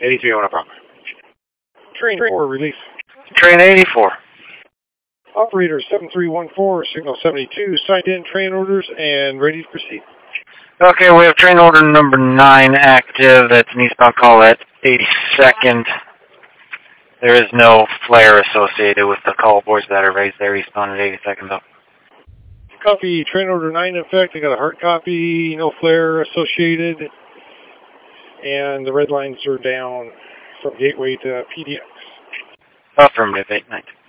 83 on a problem. Train 4, release. Train 84. Operator 7314, signal 72, signed in train orders and ready to proceed. Okay, we have train order number 9 active. That's an eastbound call at 82nd. There is no flare associated with the call boards that are raised there eastbound at 82nd though. Copy, train order 9 in effect. I got a hard copy, no flare associated. And the red lines are down from Gateway to PDX. Affirmative, 8-9.